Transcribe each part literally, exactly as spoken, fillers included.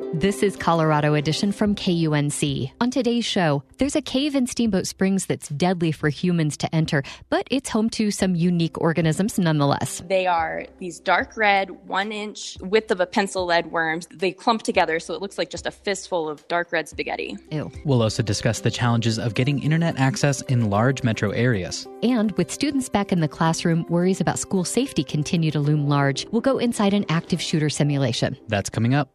This is Colorado Edition from K U N C. On today's show, there's a cave in Steamboat Springs that's deadly for humans to enter, but it's home to some unique organisms nonetheless. They are these dark red, one inch width of a pencil lead worms. They clump together so it looks like just a fistful of dark red spaghetti. Ew. We'll also discuss the challenges of getting internet access in large metro areas. And with students back in the classroom, worries about school safety continue to loom large. We'll go inside an active shooter simulation. That's coming up.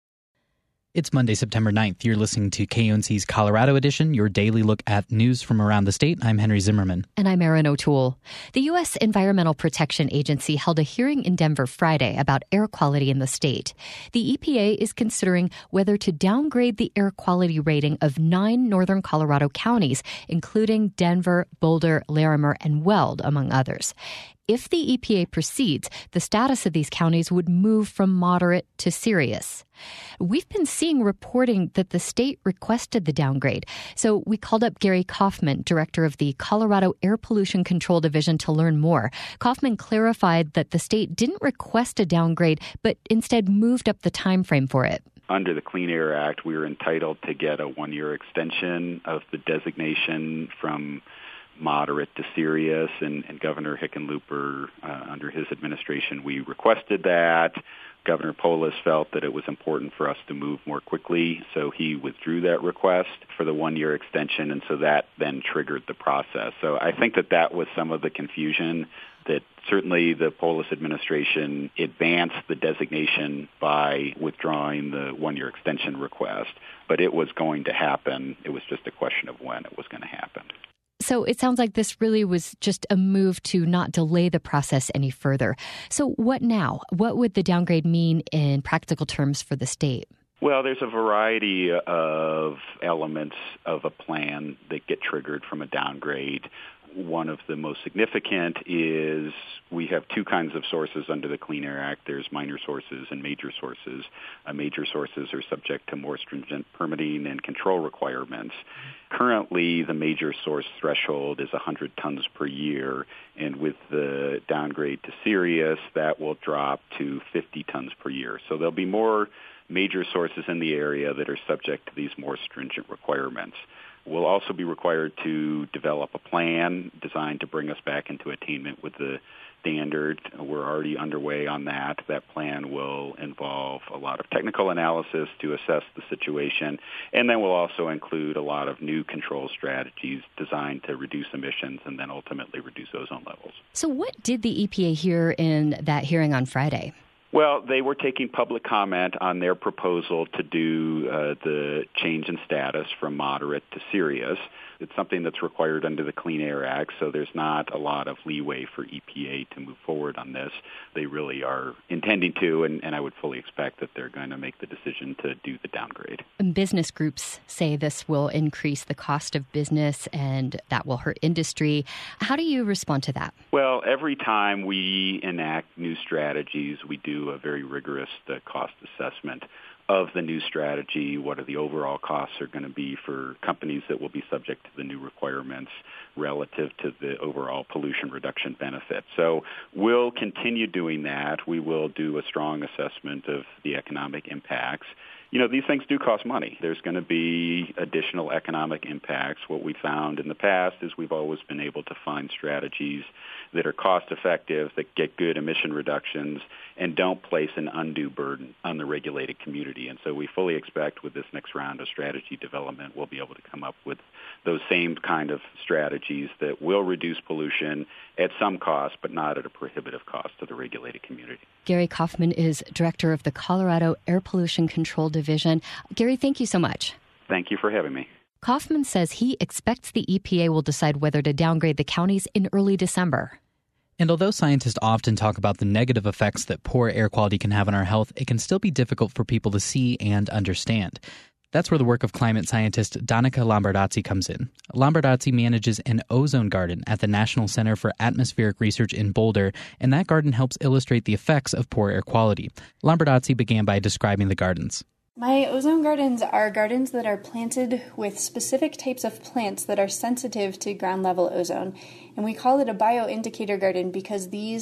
It's Monday, September ninth. You're listening to K U N C's Colorado Edition, your daily look at news from around the state. I'm Henry Zimmerman. And I'm Erin O'Toole. The U S Environmental Protection Agency held a hearing in Denver Friday about air quality in the state. The E P A is considering whether to downgrade the air quality rating of nine northern Colorado counties, including Denver, Boulder, Larimer, and Weld, among others. If the E P A proceeds, the status of these counties would move from moderate to serious. We've been seeing reporting that the state requested the downgrade, so we called up Gary Kaufman, director of the Colorado Air Pollution Control Division, to learn more. Kaufman clarified that the state didn't request a downgrade, but instead moved up the time frame for it. Under the Clean Air Act, we were entitled to get a one-year extension of the designation from moderate to serious, and, and Governor Hickenlooper, uh, under his administration, we requested that. Governor Polis felt that it was important for us to move more quickly, so he withdrew that request for the one-year extension, and so that then triggered the process. So I think that that was some of the confusion, that certainly the Polis administration advanced the designation by withdrawing the one-year extension request, but it was going to happen. It was just a question of when it was going to happen. So it sounds like this really was just a move to not delay the process any further. So what now? What would the downgrade mean in practical terms for the state? Well, there's a variety of elements of a plan that get triggered from a downgrade. One of the most significant is we have two kinds of sources under the Clean Air Act. There's minor sources and major sources. Uh, major sources are subject to more stringent permitting and control requirements. Currently, the major source threshold is one hundred tons per year, and with the downgrade to serious, that will drop to fifty tons per year. So there'll be more major sources in the area that are subject to these more stringent requirements. We'll also be required to develop a plan designed to bring us back into attainment with the standard. We're already underway on that. That plan will involve a lot of technical analysis to assess the situation, and then we'll also include a lot of new control strategies designed to reduce emissions and then ultimately reduce ozone levels. So what did the E P A hear in that hearing on Friday? Well, they were taking public comment on their proposal to do uh, the change in status from moderate to serious. It's something that's required under the Clean Air Act, so there's not a lot of leeway for E P A to move forward on this. They really are intending to, and, and I would fully expect that they're going to make the decision to do the downgrade. Business groups say this will increase the cost of business and that will hurt industry. How do you respond to that? Well, every time we enact new strategies, we do a very rigorous uh, cost assessment of the new strategy. What are the overall costs are going to be for companies that will be subject to the new requirements relative to the overall pollution reduction benefit. So we'll continue doing that. We will do a strong assessment of the economic impacts. You know, these things do cost money. There's going to be additional economic impacts. What we found in the past is we've always been able to find strategies that are cost-effective, that get good emission reductions, and don't place an undue burden on the regulated community. And so we fully expect with this next round of strategy development, we'll be able to come up with those same kind of strategies that will reduce pollution at some cost, but not at a prohibitive cost to the regulated community. Gary Kaufman is director of the Colorado Air Pollution Control Division. Gary, thank you so much. Thank you for having me. Kaufman says he expects the E P A will decide whether to downgrade the counties in early December. And although scientists often talk about the negative effects that poor air quality can have on our health, it can still be difficult for people to see and understand. That's where the work of climate scientist Danica Lombardazzi comes in. Lombardazzi manages an ozone garden at the National Center for Atmospheric Research in Boulder, and that garden helps illustrate the effects of poor air quality. Lombardazzi began by describing the gardens. My ozone gardens are gardens that are planted with specific types of plants that are sensitive to ground level ozone. And we call it a bioindicator garden because these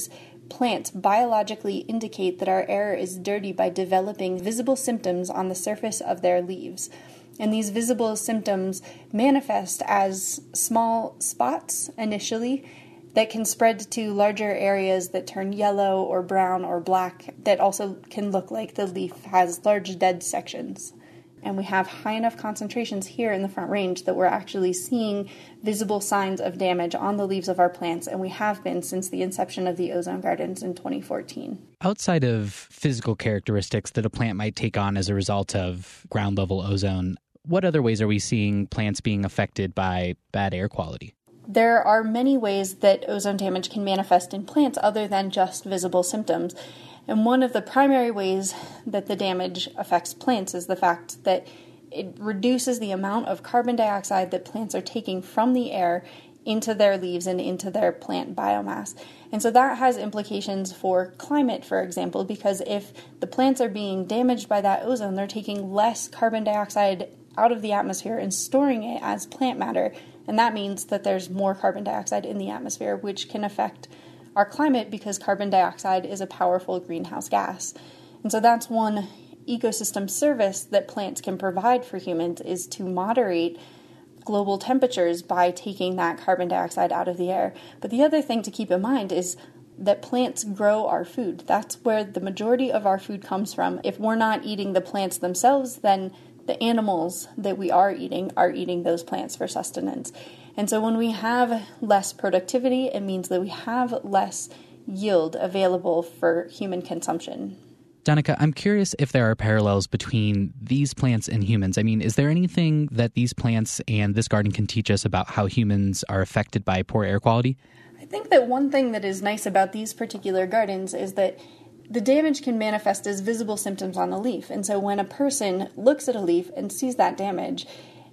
plants biologically indicate that our air is dirty by developing visible symptoms on the surface of their leaves. And these visible symptoms manifest as small spots initially that can spread to larger areas that turn yellow or brown or black that also can look like the leaf has large dead sections. And we have high enough concentrations here in the Front Range that we're actually seeing visible signs of damage on the leaves of our plants, and we have been since the inception of the ozone gardens in twenty fourteen. Outside of physical characteristics that a plant might take on as a result of ground level ozone, what other ways are we seeing plants being affected by bad air quality? There are many ways that ozone damage can manifest in plants other than just visible symptoms. And one of the primary ways that the damage affects plants is the fact that it reduces the amount of carbon dioxide that plants are taking from the air into their leaves and into their plant biomass. And so that has implications for climate, for example, because if the plants are being damaged by that ozone, they're taking less carbon dioxide out of the atmosphere and storing it as plant matter. And that means that there's more carbon dioxide in the atmosphere, which can affect our climate because carbon dioxide is a powerful greenhouse gas. And so that's one ecosystem service that plants can provide for humans, is to moderate global temperatures by taking that carbon dioxide out of the air. But the other thing to keep in mind is that plants grow our food. That's where the majority of our food comes from. If we're not eating the plants themselves, then the animals that we are eating are eating those plants for sustenance. And so when we have less productivity, it means that we have less yield available for human consumption. Danica, I'm curious if there are parallels between these plants and humans. I mean, is there anything that these plants and this garden can teach us about how humans are affected by poor air quality? I think that one thing that is nice about these particular gardens is that the damage can manifest as visible symptoms on a leaf. And so when a person looks at a leaf and sees that damage,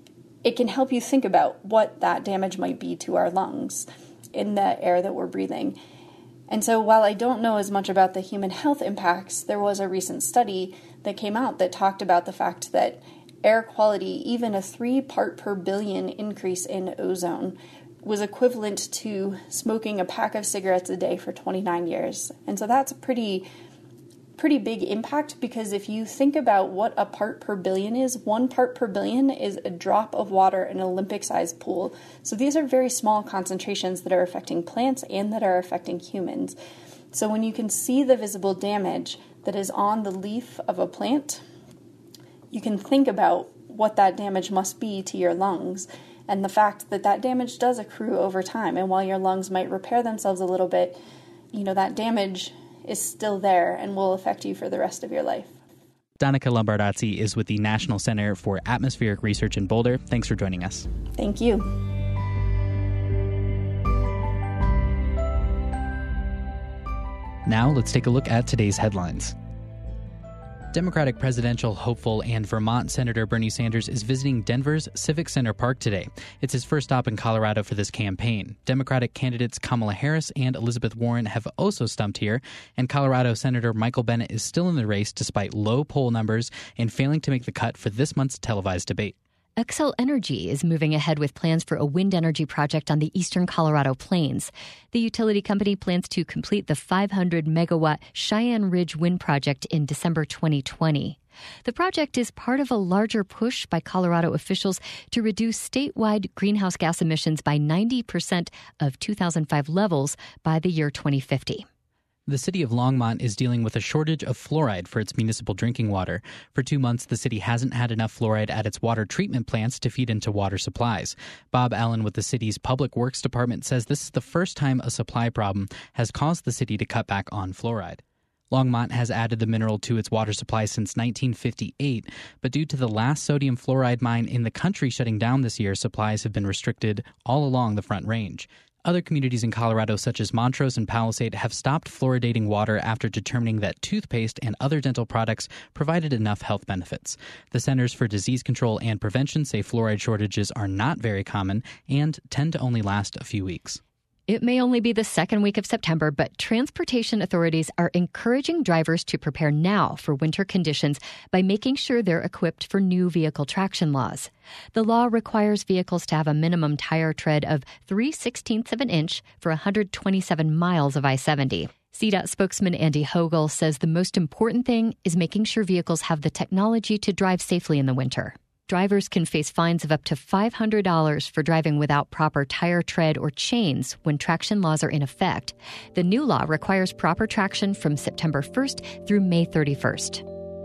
it can help you think about what that damage might be to our lungs in the air that we're breathing. And so while I don't know as much about the human health impacts, there was a recent study that came out that talked about the fact that air quality, even a three part per billion increase in ozone, was equivalent to smoking a pack of cigarettes a day for twenty-nine years. And so that's a pretty pretty big impact, because if you think about what a part per billion is, one part per billion is a drop of water in an Olympic-sized pool. So these are very small concentrations that are affecting plants and that are affecting humans. So when you can see the visible damage that is on the leaf of a plant, you can think about what that damage must be to your lungs, and the fact that that damage does accrue over time. And while your lungs might repair themselves a little bit, you know, that damage is still there and will affect you for the rest of your life. Danica Lombardozzi is with the National Center for Atmospheric Research in Boulder. Thanks for joining us. Thank you. Now let's take a look at today's headlines. Democratic presidential hopeful and Vermont Senator Bernie Sanders is visiting Denver's Civic Center Park today. It's his first stop in Colorado for this campaign. Democratic candidates Kamala Harris and Elizabeth Warren have also stumped here, and Colorado Senator Michael Bennet is still in the race despite low poll numbers and failing to make the cut for this month's televised debate. Xcel Energy is moving ahead with plans for a wind energy project on the eastern Colorado plains. The utility company plans to complete the five hundred megawatt Cheyenne Ridge wind project in December twenty twenty. The project is part of a larger push by Colorado officials to reduce statewide greenhouse gas emissions by ninety percent of two thousand five levels by the year twenty fifty. The city of Longmont is dealing with a shortage of fluoride for its municipal drinking water. For two months, the city hasn't had enough fluoride at its water treatment plants to feed into water supplies. Bob Allen with the city's Public Works Department says this is the first time a supply problem has caused the city to cut back on fluoride. Longmont has added the mineral to its water supply since nineteen fifty-eight, but due to the last sodium fluoride mine in the country shutting down this year, supplies have been restricted all along the Front Range. Other communities in Colorado, such as Montrose and Palisade, have stopped fluoridating water after determining that toothpaste and other dental products provided enough health benefits. The Centers for Disease Control and Prevention say fluoride shortages are not very common and tend to only last a few weeks. It may only be the second week of September, but transportation authorities are encouraging drivers to prepare now for winter conditions by making sure they're equipped for new vehicle traction laws. The law requires vehicles to have a minimum tire tread of three sixteenths of an inch for one hundred twenty-seven miles of I seventy. C DOT spokesman Andy Hogle says the most important thing is making sure vehicles have the technology to drive safely in the winter. Drivers can face fines of up to five hundred dollars for driving without proper tire tread or chains when traction laws are in effect. The new law requires proper traction from September first through May thirty-first.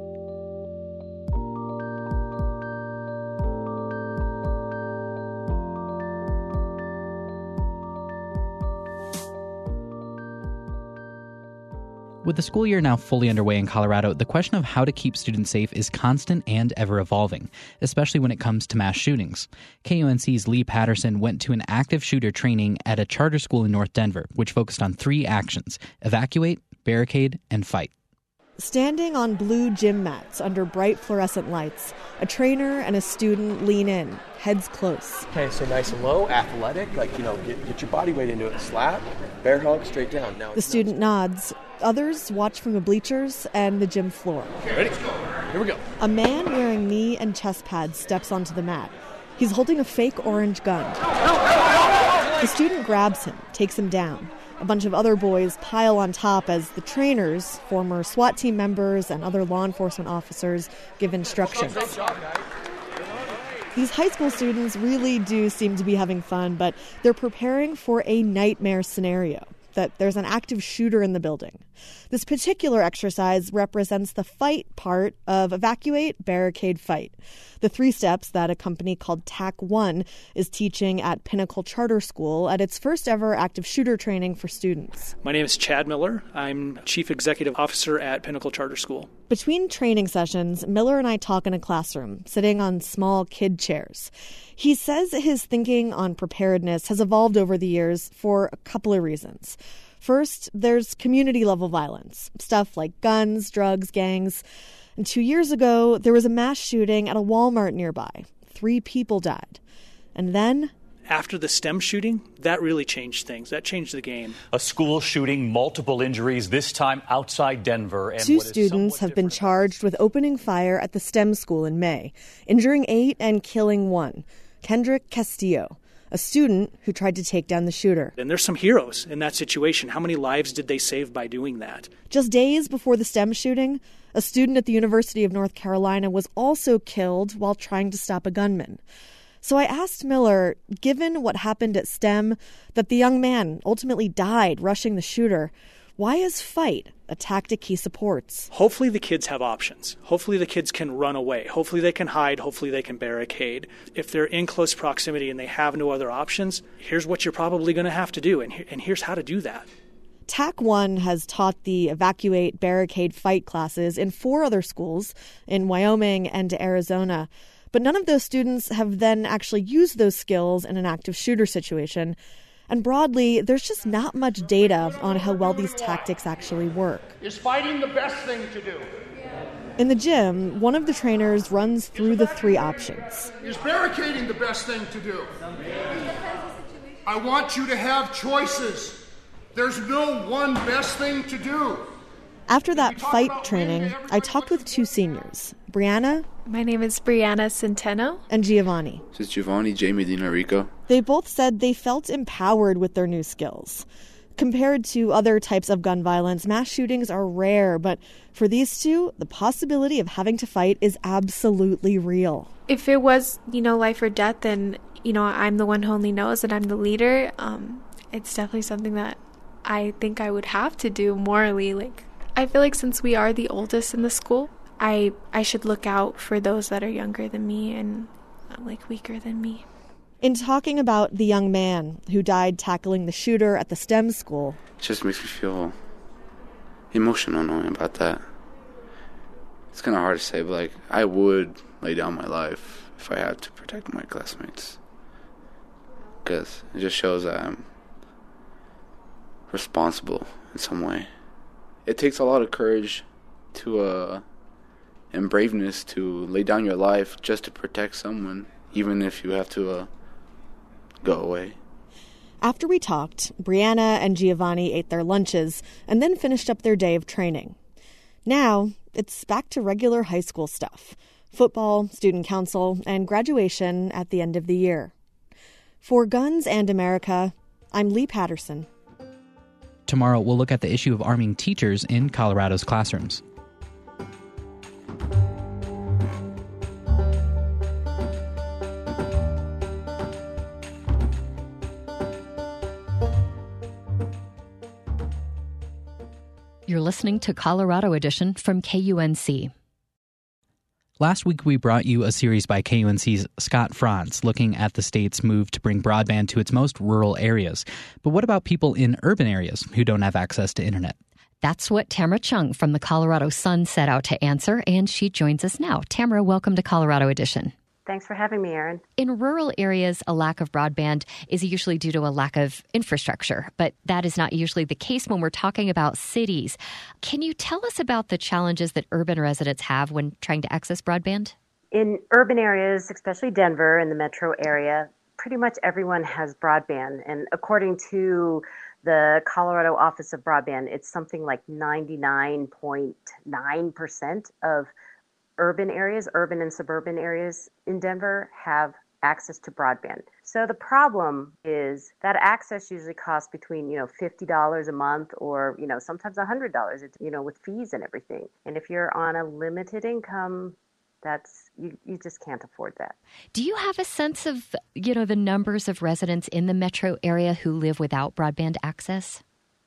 With the school year now fully underway in Colorado, the question of how to keep students safe is constant and ever-evolving, especially when it comes to mass shootings. K U N C's Lee Patterson went to an active shooter training at a charter school in North Denver, which focused on three actions: evacuate, barricade, and fight. Standing on blue gym mats under bright fluorescent lights, a trainer and a student lean in, heads close. Okay, so nice and low, athletic, like, you know, get, get your body weight into it. Slap, bear hug, straight down. Now the student nods. Others watch from the bleachers and the gym floor. Okay, ready? Here we go. A man wearing knee and chest pads steps onto the mat. He's holding a fake orange gun. The student grabs him, takes him down. A bunch of other boys pile on top as the trainers, former SWAT team members, and other law enforcement officers give instructions. These high school students really do seem to be having fun, but they're preparing for a nightmare scenario, that there's an active shooter in the building. This particular exercise represents the fight part of evacuate, barricade, fight. The three steps that a company called T A C one is teaching at Pinnacle Charter School at its first ever active shooter training for students. My name is Chad Miller. I'm Chief Executive Officer at Pinnacle Charter School. Between training sessions, Miller and I talk in a classroom, sitting on small kid chairs. He says his thinking on preparedness has evolved over the years for a couple of reasons. First, there's community-level violence, stuff like guns, drugs, gangs. And two years ago, there was a mass shooting at a Walmart nearby. Three people died. And then... After the STEM shooting, that really changed things. That changed the game. A school shooting, multiple injuries, this time outside Denver. And Two students have been charged with opening fire at the STEM school in May, injuring eight and killing one. Kendrick Castillo, a student who tried to take down the shooter. And there's some heroes in that situation. How many lives did they save by doing that? Just days before the STEM shooting, a student at the University of North Carolina was also killed while trying to stop a gunman. So I asked Miller, given what happened at STEM, that the young man ultimately died rushing the shooter, why is fight a tactic he supports? Hopefully the kids have options. Hopefully the kids can run away. Hopefully they can hide. Hopefully they can barricade. If they're in close proximity and they have no other options, here's what you're probably going to have to do, and, he- and here's how to do that. T A C one has taught the evacuate, barricade, fight classes in four other schools in Wyoming and Arizona. But none of those students have then actually used those skills in an active shooter situation. And broadly, there's just not much data on how well these tactics actually work. Is fighting the best thing to do? In the gym, one of the trainers runs through the three options. Is barricading the best thing to do? I want you to have choices. There's no one best thing to do. After that fight training, I talked with two seniors, Brianna. My name is Brianna Centeno. And Giovanni. This is Giovanni J. Medina Rico. They both said they felt empowered with their new skills. Compared to other types of gun violence, mass shootings are rare, but for these two, the possibility of having to fight is absolutely real. If it was, you know, life or death, then, you know, I'm the one who only knows and I'm the leader. Um, it's definitely something that I think I would have to do morally. Like, I feel like since we are the oldest in the school, I I should look out for those that are younger than me and uh, like weaker than me. In talking about the young man who died tackling the shooter at the STEM school, it just makes me feel emotional knowing about that. It's kind of hard to say, but like I would lay down my life if I had to protect my classmates, because it just shows that I'm responsible in some way. It takes a lot of courage to uh and braveness to lay down your life just to protect someone, even if you have to uh, go away. After we talked, Brianna and Giovanni ate their lunches and then finished up their day of training. Now, it's back to regular high school stuff: football, student council, and graduation at the end of the year. For Guns and America, I'm Lee Patterson. Tomorrow, we'll look at the issue of arming teachers in Colorado's classrooms. You're listening to Colorado Edition from K U N C. Last week, we brought you a series by K U N C's Scott Franz looking at the state's move to bring broadband to its most rural areas. But what about people in urban areas who don't have access to internet? That's what Tamara Chung from the Colorado Sun set out to answer, and she joins us now. Tamara, welcome to Colorado Edition. Thanks for having me, Erin. In rural areas, a lack of broadband is usually due to a lack of infrastructure, but that is not usually the case when we're talking about cities. Can you tell us about the challenges that urban residents have when trying to access broadband? In urban areas, especially Denver and the metro area, pretty much everyone has broadband. And according to the Colorado Office of Broadband, it's something like ninety-nine point nine percent of urban areas, urban and suburban areas in Denver have access to broadband. So the problem is that access usually costs between, you know, fifty dollars a month or, you know, sometimes one hundred dollars, you know, with fees and everything. And if you're on a limited income, that's, you, you just can't afford that. Do you have a sense of, you know, the numbers of residents in the metro area who live without broadband access?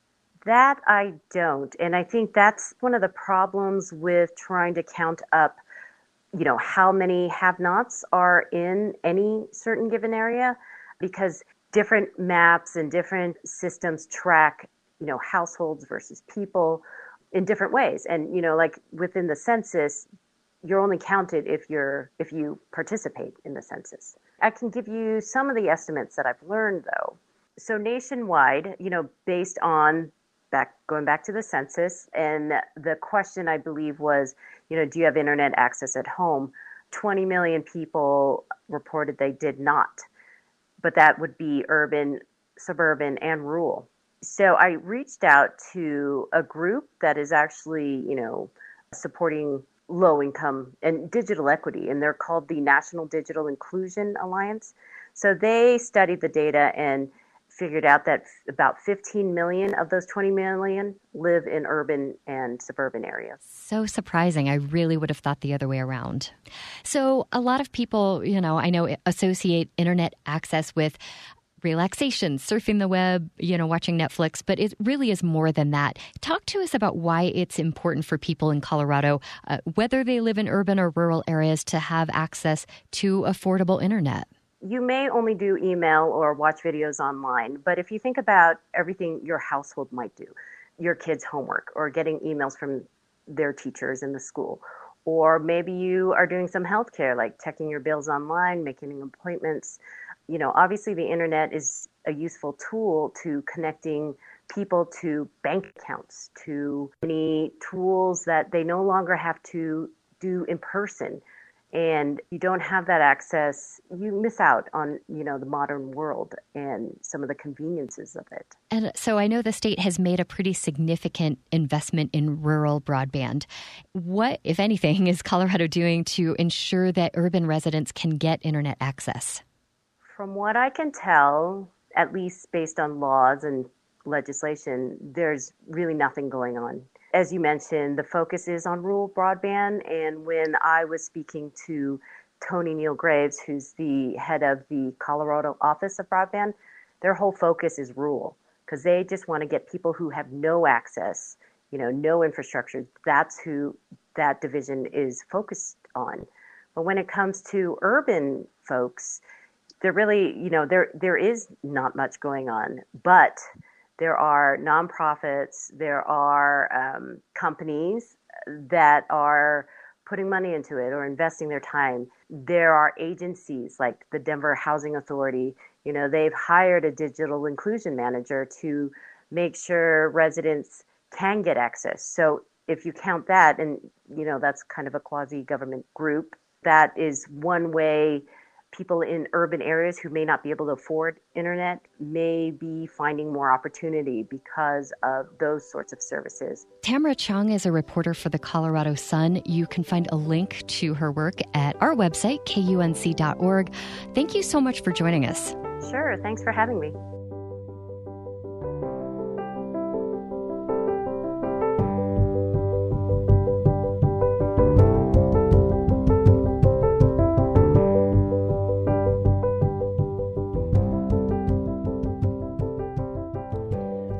That I don't. And I think that's one of the problems with trying to count up, you know, how many have-nots are in any certain given area, because different maps and different systems track, you know, households versus people in different ways. And, you know, like within the census, you're only counted if you're, if you participate in the census. I can give you some of the estimates that I've learned, though. So nationwide, you know, based on Back going back to the census, and the question I believe was, you know, do you have internet access at home? twenty million people reported they did not, but that would be urban, suburban, and rural. So I reached out to a group that is actually, you know, supporting low income and digital equity, and they're called the National Digital Inclusion Alliance. So they studied the data and figured out that about fifteen million of those twenty million live in urban and suburban areas. So surprising. I really would have thought the other way around. So a lot of people, you know, I know associate internet access with relaxation, surfing the web, you know, watching Netflix, but it really is more than that. Talk to us about why it's important for people in Colorado, uh, whether they live in urban or rural areas, to have access to affordable internet. You may only do email or watch videos online, but if you think about everything your household might do, your kids' homework or getting emails from their teachers in the school, or maybe you are doing some healthcare, like checking your bills online, making appointments. You know, obviously the internet is a useful tool to connecting people to bank accounts, to any tools that they no longer have to do in person. And you don't have that access, you miss out on, you know, the modern world and some of the conveniences of it. And so I know the state has made a pretty significant investment in rural broadband. What, if anything, is Colorado doing to ensure that urban residents can get internet access? From what I can tell, at least based on laws and legislation, there's really nothing going on. As you mentioned, the focus is on rural broadband. And when I was speaking to Tony Neal Graves, who's the head of the Colorado Office of Broadband, their whole focus is rural, because they just want to get people who have no access, you know, no infrastructure. That's who that division is focused on. But when it comes to urban folks, there really, you know, there there is not much going on. But there are nonprofits, there are um, companies that are putting money into it or investing their time. There are agencies like the Denver Housing Authority. You know, they've hired a digital inclusion manager to make sure residents can get access. So if you count that, and, you know, that's kind of a quasi-government group, that is one way people in urban areas who may not be able to afford internet may be finding more opportunity because of those sorts of services. Tamara Chung is a reporter for the Colorado Sun. You can find a link to her work at our website, K U N C dot org. Thank you so much for joining us. Sure. Thanks for having me.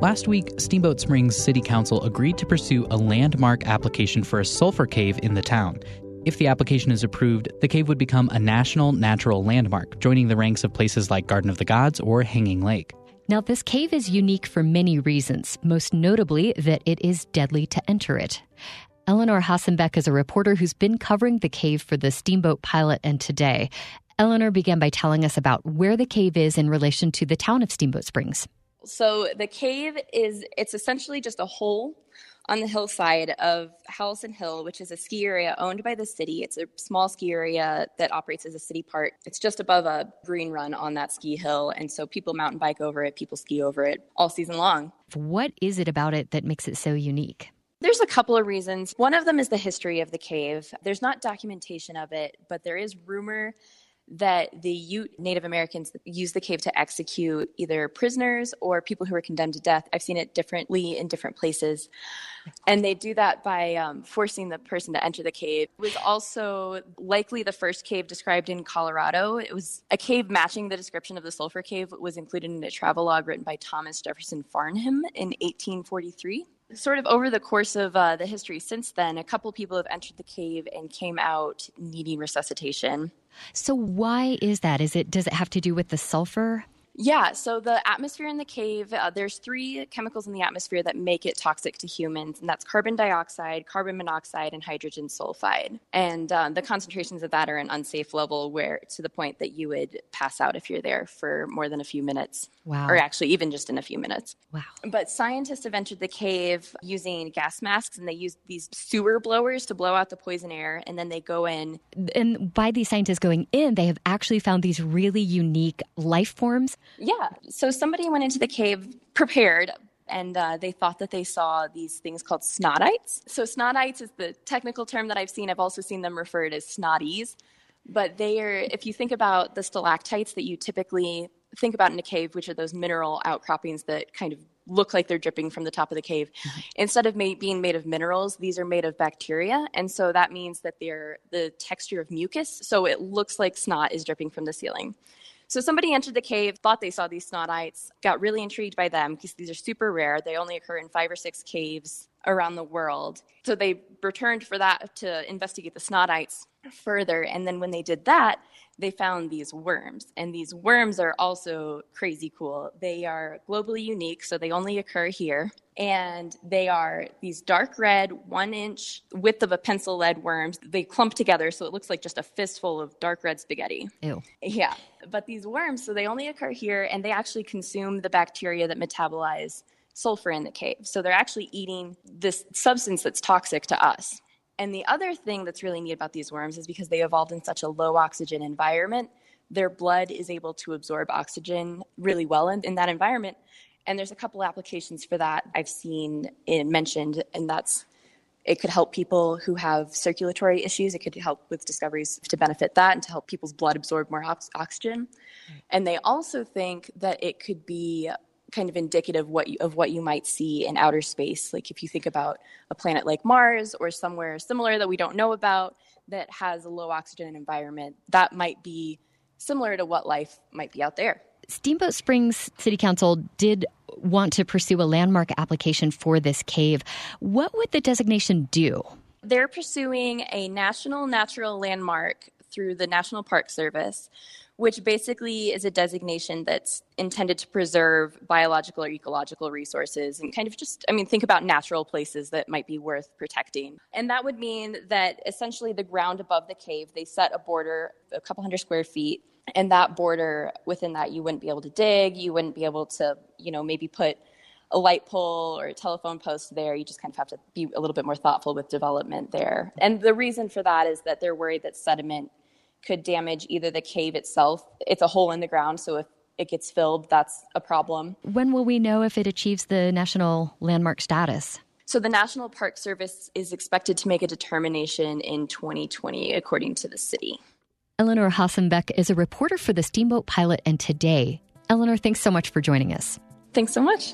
Last week, Steamboat Springs City Council agreed to pursue a landmark application for a sulfur cave in the town. If the application is approved, the cave would become a national natural landmark, joining the ranks of places like Garden of the Gods or Hanging Lake. Now, this cave is unique for many reasons, most notably that it is deadly to enter it. Eleanor Hassenbeck is a reporter who's been covering the cave for the Steamboat Pilot and Today. Eleanor began by telling us about where the cave is in relation to the town of Steamboat Springs. So the cave is, it's essentially just a hole on the hillside of Howelson Hill, which is a ski area owned by the city. It's a small ski area that operates as a city park. It's just above a green run on that ski hill, and so people mountain bike over it, people ski over it all season long. What is it about it that makes it so unique? There's a couple of reasons. One of them is the history of the cave. There's not documentation of it, but there is rumor that the Ute Native Americans used the cave to execute either prisoners or people who were condemned to death. I've seen it differently in different places. And they do that by um, forcing the person to enter the cave. It was also likely the first cave described in Colorado. It was a cave matching the description of the Sulphur Cave was included in a travelogue written by Thomas Jefferson Farnham in eighteen forty-three. Sort of over the course of uh, the history since then, a couple people have entered the cave and came out needing resuscitation. So why is that? Is it does it have to do with the sulfur? Yeah, so the atmosphere in the cave, uh, there's three chemicals in the atmosphere that make it toxic to humans, and that's carbon dioxide, carbon monoxide, and hydrogen sulfide. And uh, the concentrations of that are an unsafe level where to the point that you would pass out if you're there for more than a few minutes. Wow. Or actually even just in a few minutes. Wow. But scientists have entered the cave using gas masks, and they use these sewer blowers to blow out the poison air, and then they go in. And by these scientists going in, they have actually found these really unique life forms. Yeah. So somebody went into the cave prepared, and uh, they thought that they saw these things called snotites. So snotites is the technical term that I've seen. I've also seen them referred as snotties. But they are, if you think about the stalactites that you typically think about in a cave, which are those mineral outcroppings that kind of look like they're dripping from the top of the cave. Mm-hmm. Instead of ma- being made of minerals, these are made of bacteria. And so that means that they're the texture of mucus. So it looks like snot is dripping from the ceiling. So somebody entered the cave, thought they saw these snotites, got really intrigued by them because these are super rare. They only occur in five or six caves around the world. So they returned for that to investigate the snotites further. And then when they did that, they found these worms. And these worms are also crazy cool. They are globally unique, so they only occur here. And they are these dark red, one inch width of a pencil lead worms. They clump together, so it looks like just a fistful of dark red spaghetti. Ew. Yeah. But these worms, so they only occur here, and they actually consume the bacteria that metabolize sulfur in the cave. So they're actually eating this substance that's toxic to us. And the other thing that's really neat about these worms is because they evolved in such a low oxygen environment, their blood is able to absorb oxygen really well in, in that environment. And there's a couple applications for that I've seen it mentioned, and that's it could help people who have circulatory issues. It could help with discoveries to benefit that and to help people's blood absorb more ox- oxygen. Right. And they also think that it could be kind of indicative what you, of what you might see in outer space. Like if you think about a planet like Mars or somewhere similar that we don't know about that has a low oxygen environment, that might be similar to what life might be out there. Steamboat Springs City Council did want to pursue a landmark application for this cave. What would the designation do? They're pursuing a national natural landmark through the National Park Service, which basically is a designation that's intended to preserve biological or ecological resources and kind of just, I mean, think about natural places that might be worth protecting. And that would mean that essentially the ground above the cave, they set a border a couple hundred square feet, and that border, within that, you wouldn't be able to dig, you wouldn't be able to, you know, maybe put a light pole or a telephone post there. You just kind of have to be a little bit more thoughtful with development there. And the reason for that is that they're worried that sediment could damage either the cave itself. It's a hole in the ground, so if it gets filled, that's a problem. When will we know if it achieves the national landmark status? So the National Park Service is expected to make a determination in twenty twenty, according to the city. Eleanor Hassenbeck is a reporter for the Steamboat Pilot and Today. Eleanor, thanks so much for joining us. Thanks so much.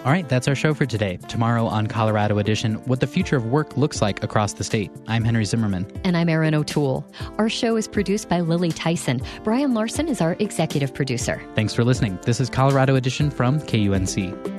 All right, that's our show for today. Tomorrow on Colorado Edition, what the future of work looks like across the state. I'm Henry Zimmerman. And I'm Erin O'Toole. Our show is produced by Lily Tyson. Brian Larson is our executive producer. Thanks for listening. This is Colorado Edition from K U N C.